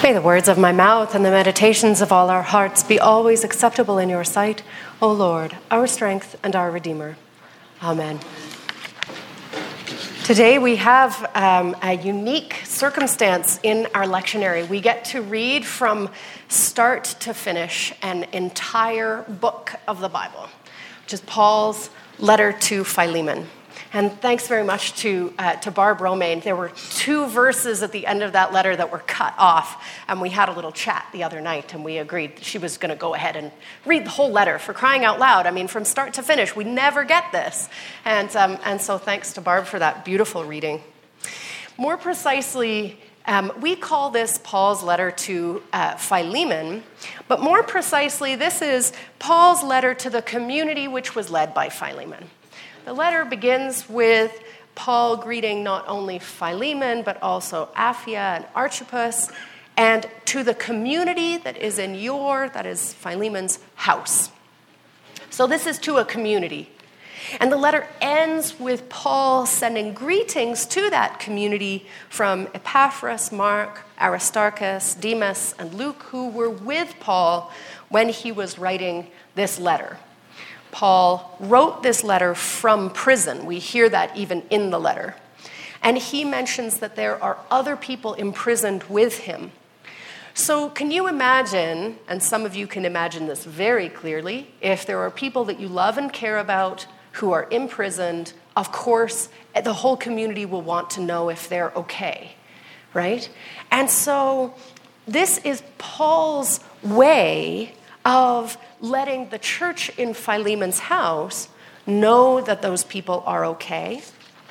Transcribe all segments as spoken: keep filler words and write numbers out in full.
May the words of my mouth and the meditations of all our hearts be always acceptable in your sight, O Lord, our strength and our Redeemer. Amen. Today we have um, a unique circumstance in our lectionary. We get to read from start to finish an entire book of the Bible, which is Paul's letter to Philemon. And thanks very much to uh, to Barb Romaine. There were two verses at the end of that letter that were cut off, and we had a little chat the other night, and we agreed she was going to go ahead and read the whole letter, for crying out loud. I mean, from start to finish, we never get this. And, um, and so thanks to Barb for that beautiful reading. More precisely, um, we call this Paul's letter to uh, Philemon, but more precisely, this is Paul's letter to the community which was led by Philemon. The letter begins with Paul greeting not only Philemon, but also Apphia and Archippus, and to the community that is in your, that is Philemon's house. So this is to a community. And the letter ends with Paul sending greetings to that community from Epaphras, Mark, Aristarchus, Demas, and Luke, who were with Paul when he was writing this letter. Paul wrote this letter from prison. We hear that even in the letter. And he mentions that there are other people imprisoned with him. So can you imagine, and some of you can imagine this very clearly, if there are people that you love and care about who are imprisoned, of course, the whole community will want to know if they're okay, right? And so this is Paul's way of letting the church in Philemon's house know that those people are okay.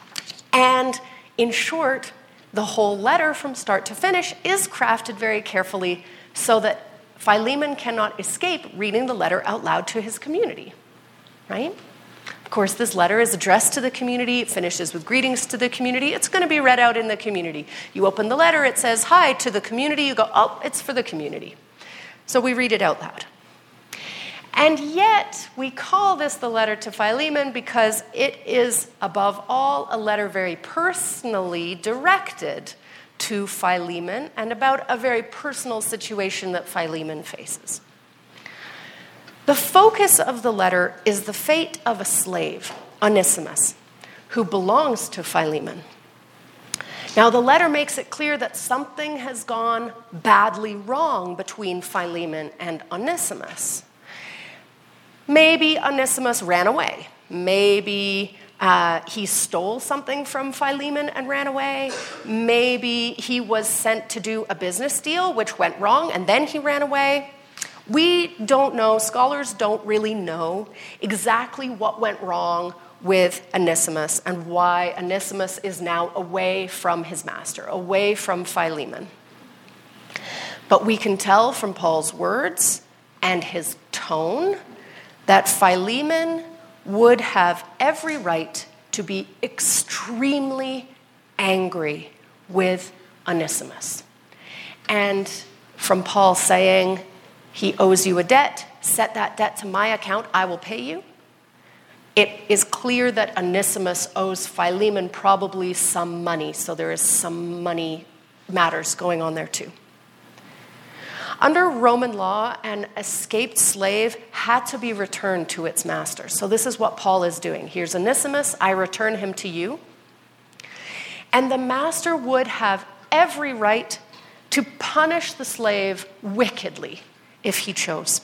And in short, the whole letter from start to finish is crafted very carefully so that Philemon cannot escape reading the letter out loud to his community, right? Of course, this letter is addressed to the community. It finishes with greetings to the community. It's going to be read out in the community. You open the letter, it says, hi, to the community. You go, oh, it's for the community. So we read it out loud. And yet, we call this the letter to Philemon because it is, above all, a letter very personally directed to Philemon and about a very personal situation that Philemon faces. The focus of the letter is the fate of a slave, Onesimus, who belongs to Philemon. Now, the letter makes it clear that something has gone badly wrong between Philemon and Onesimus. Maybe Onesimus ran away. Maybe uh, he stole something from Philemon and ran away. Maybe he was sent to do a business deal, which went wrong, and then he ran away. We don't know, scholars don't really know exactly what went wrong with Onesimus and why Onesimus is now away from his master, away from Philemon. But we can tell from Paul's words and his tone that Philemon would have every right to be extremely angry with Onesimus. And from Paul saying, he owes you a debt, set that debt to my account, I will pay you, it is clear that Onesimus owes Philemon probably some money, so there is some money matters going on there too. Under Roman law, an escaped slave had to be returned to its master. So this is what Paul is doing. Here's Onesimus, I return him to you. And the master would have every right to punish the slave wickedly if he chose.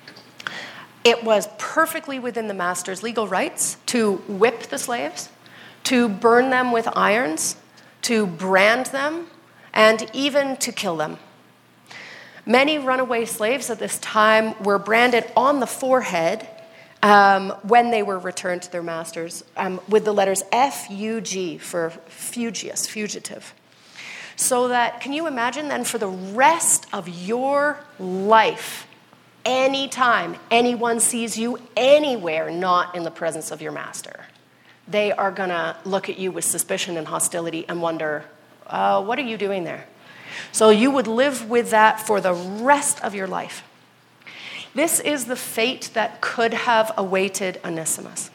It was perfectly within the master's legal rights to whip the slaves, to burn them with irons, to brand them, and even to kill them. Many runaway slaves at this time were branded on the forehead um, when they were returned to their masters um, with the letters F U G for fugius, fugitive. So that, can you imagine then for the rest of your life, anytime anyone sees you anywhere not in the presence of your master, they are going to look at you with suspicion and hostility and wonder, uh, what are you doing there? So you would live with that for the rest of your life. This is the fate that could have awaited Onesimus.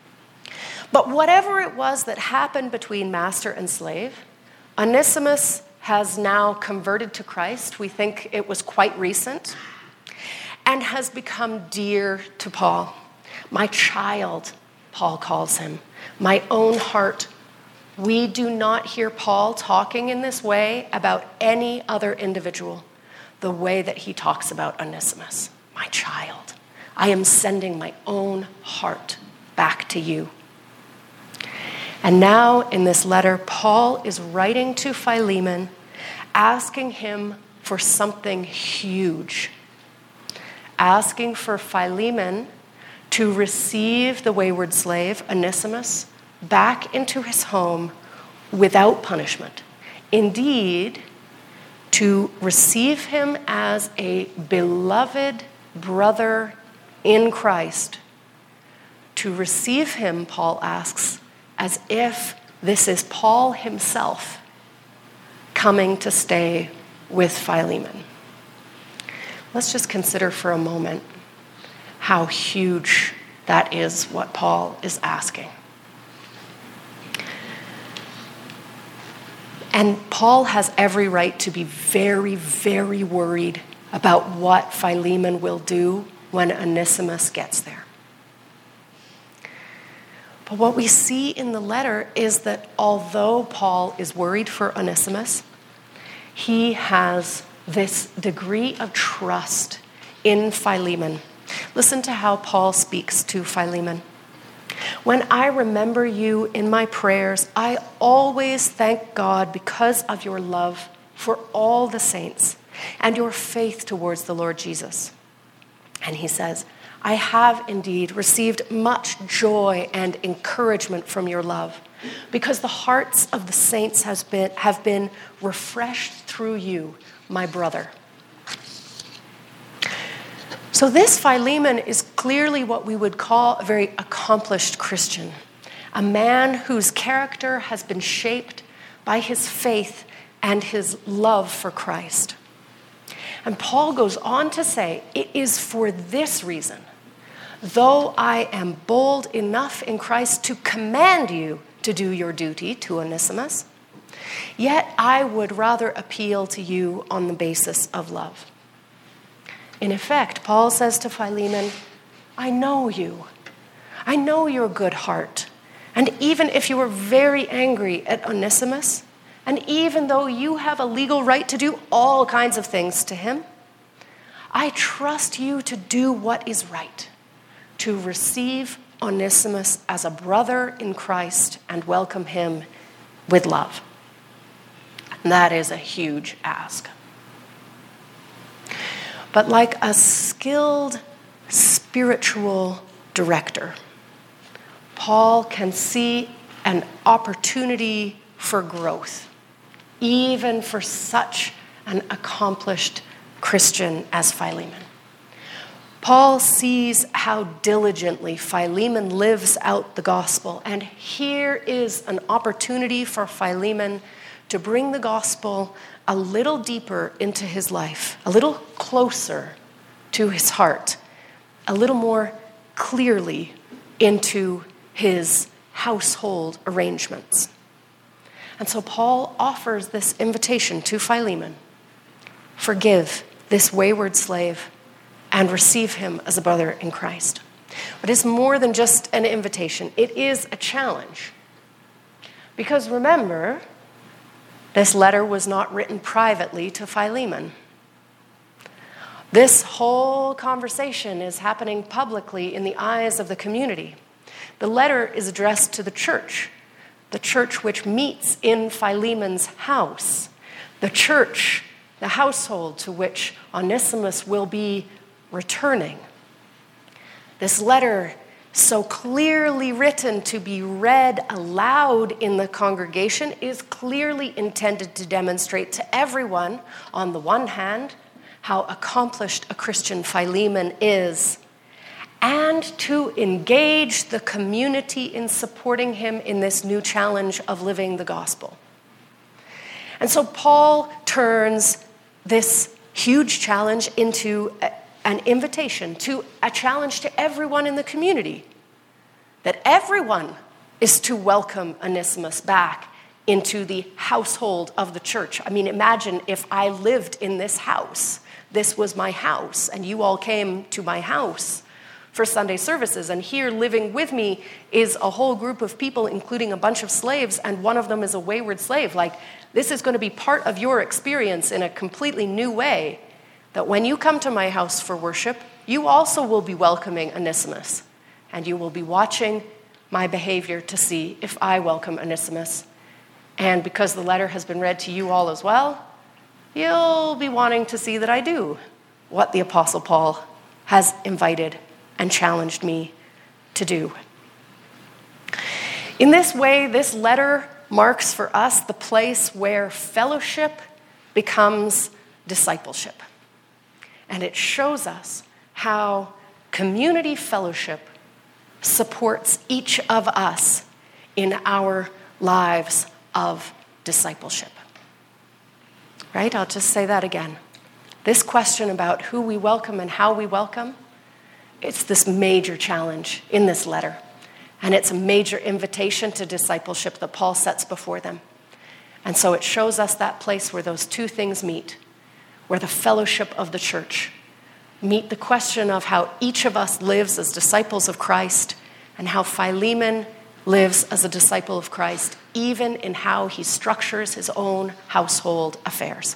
But whatever it was that happened between master and slave, Onesimus has now converted to Christ. We think it was quite recent, and has become dear to Paul. My child, Paul calls him, my own heart. We do not hear Paul talking in this way about any other individual, the way that he talks about Onesimus, my child. I am sending my own heart back to you. And now in this letter, Paul is writing to Philemon, asking him for something huge, asking for Philemon to receive the wayward slave, Onesimus, back into his home without punishment. Indeed, to receive him as a beloved brother in Christ. To receive him, Paul asks, as if this is Paul himself coming to stay with Philemon. Let's just consider for a moment how huge that is, what Paul is asking. And Paul has every right to be very, very worried about what Philemon will do when Onesimus gets there. But what we see in the letter is that although Paul is worried for Onesimus, he has this degree of trust in Philemon. Listen to how Paul speaks to Philemon. When I remember you in my prayers, I always thank God because of your love for all the saints and your faith towards the Lord Jesus. And he says, I have indeed received much joy and encouragement from your love, because the hearts of the saints has been, have been refreshed through you, my brother. So this Philemon is clearly what we would call a very accomplished Christian, a man whose character has been shaped by his faith and his love for Christ. And Paul goes on to say, it is for this reason, though I am bold enough in Christ to command you to do your duty to Onesimus, yet I would rather appeal to you on the basis of love. In effect, Paul says to Philemon, I know you. I know your good heart. And even if you were very angry at Onesimus, and even though you have a legal right to do all kinds of things to him, I trust you to do what is right, to receive Onesimus as a brother in Christ and welcome him with love. And that is a huge ask. But like a skilled spiritual director, Paul can see an opportunity for growth, even for such an accomplished Christian as Philemon. Paul sees how diligently Philemon lives out the gospel, and here is an opportunity for Philemon to bring the gospel a little deeper into his life, a little closer to his heart, a little more clearly into his household arrangements. And so Paul offers this invitation to Philemon: forgive this wayward slave and receive him as a brother in Christ. But it's more than just an invitation. It is a challenge. Because remember, this letter was not written privately to Philemon. This whole conversation is happening publicly in the eyes of the community. The letter is addressed to the church, the church which meets in Philemon's house, the church, the household to which Onesimus will be returning. This letter, so clearly written to be read aloud in the congregation, is clearly intended to demonstrate to everyone, on the one hand, how accomplished a Christian Philemon is, and to engage the community in supporting him in this new challenge of living the gospel. And so Paul turns this huge challenge into a, an invitation, to a challenge to everyone in the community, that everyone is to welcome Onesimus back into the household of the church. I mean, imagine if I lived in this house. This was my house, and you all came to my house for Sunday services. And here living with me is a whole group of people, including a bunch of slaves, and one of them is a wayward slave. Like, this is going to be part of your experience in a completely new way, that when you come to my house for worship, you also will be welcoming Onesimus, and you will be watching my behavior to see if I welcome Onesimus. And because the letter has been read to you all as well, you'll be wanting to see that I do what the Apostle Paul has invited and challenged me to do. In this way, this letter marks for us the place where fellowship becomes discipleship. And it shows us how community fellowship supports each of us in our lives of discipleship. Right? I'll just say that again. This question about who we welcome and how we welcome, it's this major challenge in this letter. And it's a major invitation to discipleship that Paul sets before them. And so it shows us that place where those two things meet, where the fellowship of the church meet the question of how each of us lives as disciples of Christ, and how Philemon lives as a disciple of Christ, even in how he structures his own household affairs.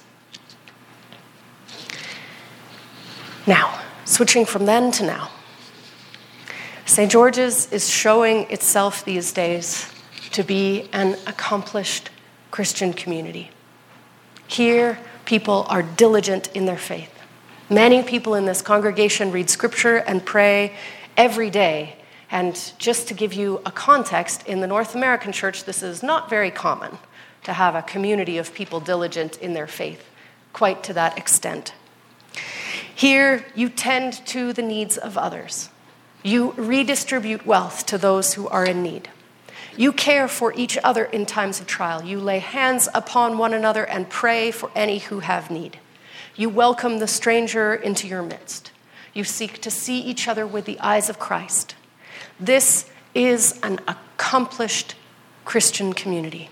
Now, switching from then to now, Saint George's is showing itself these days to be an accomplished Christian community. Here, people are diligent in their faith. Many people in this congregation read scripture and pray every day. And just to give you a context, in the North American church, this is not very common to have a community of people diligent in their faith, quite to that extent. Here, you tend to the needs of others. You redistribute wealth to those who are in need. You care for each other in times of trial. You lay hands upon one another and pray for any who have need. You welcome the stranger into your midst. You seek to see each other with the eyes of Christ. This is an accomplished Christian community.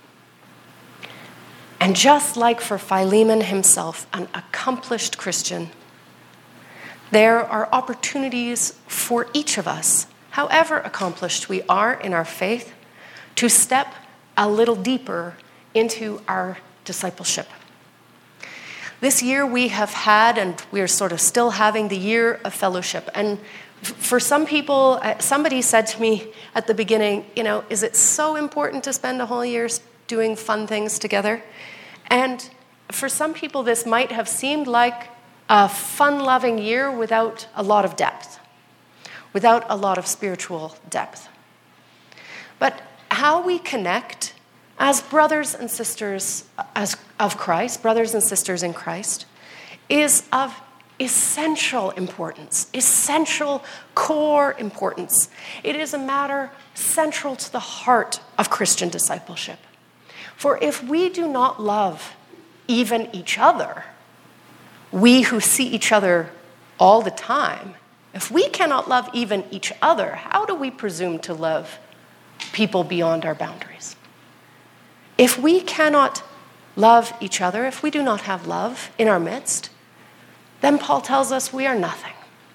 And just like for Philemon himself, an accomplished Christian, there are opportunities for each of us, however accomplished we are in our faith, to step a little deeper into our discipleship. This year we have had, and we're sort of still having, the year of fellowship. And for some people, somebody said to me at the beginning, you know, is it so important to spend a whole year doing fun things together? And for some people, this might have seemed like a fun-loving year without a lot of depth, without a lot of spiritual depth. But how we connect as brothers and sisters as of Christ, brothers and sisters in Christ, is of essential importance, essential core importance. It is a matter central to the heart of Christian discipleship. For if we do not love even each other, we who see each other all the time, if we cannot love even each other, how do we presume to love people beyond our boundaries? If we cannot love each other, if we do not have love in our midst, then Paul tells us we are nothing.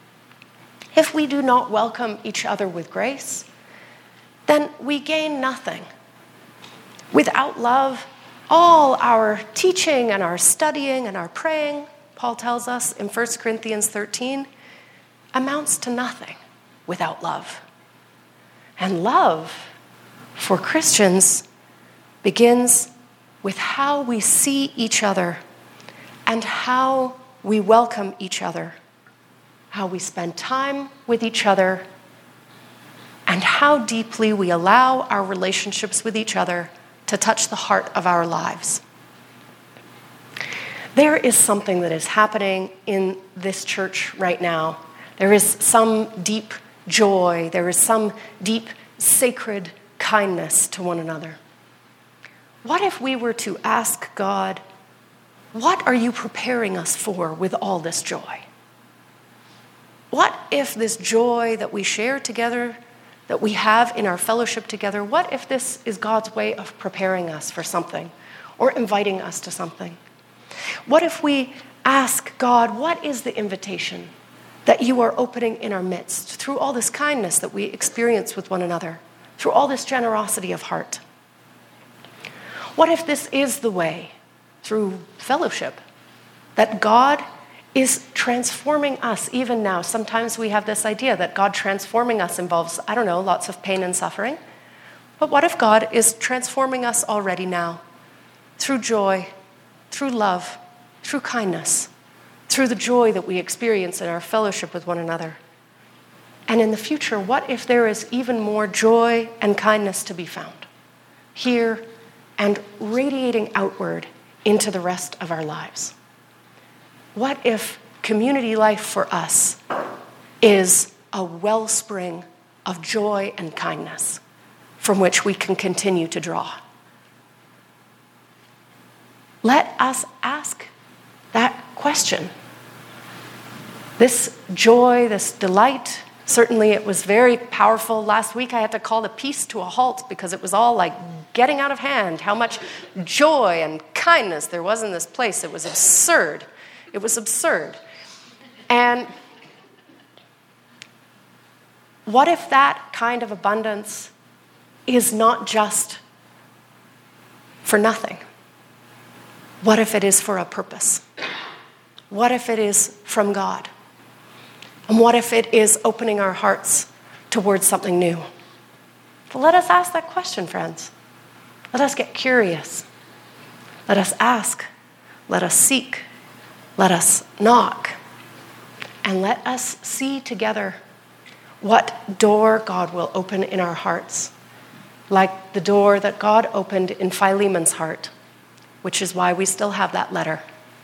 If we do not welcome each other with grace, then we gain nothing. Without love, all our teaching and our studying and our praying, Paul tells us in First Corinthians thirteen, amounts to nothing without love. And love for Christians begins with how we see each other and how we welcome each other, how we spend time with each other, and how deeply we allow our relationships with each other to touch the heart of our lives. There is something that is happening in this church right now. There is some deep joy. There is some deep sacred kindness to one another. What if we were to ask God, what are you preparing us for with all this joy? What if this joy that we share together, that we have in our fellowship together, what if this is God's way of preparing us for something or inviting us to something? What if we ask God, what is the invitation that you are opening in our midst through all this kindness that we experience with one another, through all this generosity of heart? What if this is the way, through fellowship, that God is transforming us even now? Sometimes we have this idea that God transforming us involves, I don't know, lots of pain and suffering. But what if God is transforming us already now through joy, through love, through kindness, through the joy that we experience in our fellowship with one another? And in the future, what if there is even more joy and kindness to be found here and radiating outward into the rest of our lives? What if community life for us is a wellspring of joy and kindness from which we can continue to draw? Let us ask that question. This joy, this delight, certainly it was very powerful. Last week I had to call the peace to a halt because it was all like getting out of hand. How much joy and kindness there was in this place. It was absurd. It was absurd. And what if that kind of abundance is not just for nothing? What if it is for a purpose? What if it is from God? And what if it is opening our hearts towards something new? But let us ask that question, friends. Let us get curious. Let us ask. Let us seek. Let us knock. And let us see together what door God will open in our hearts, like the door that God opened in Philemon's heart, which is why we still have that letter.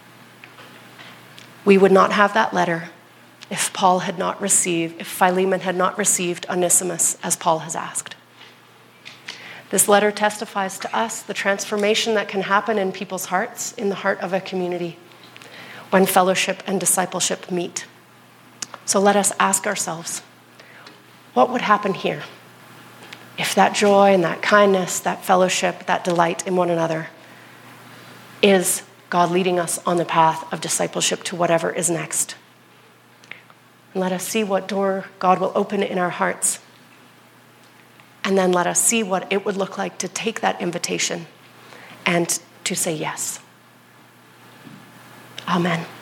We would not have that letter if Paul had not received, if Philemon had not received Onesimus as Paul has asked. This letter testifies to us the transformation that can happen in people's hearts, in the heart of a community, when fellowship and discipleship meet. So let us ask ourselves, what would happen here if that joy and that kindness, that fellowship, that delight in one another is God leading us on the path of discipleship to whatever is next? And let us see what door God will open in our hearts. And then let us see what it would look like to take that invitation and to say yes. Amen.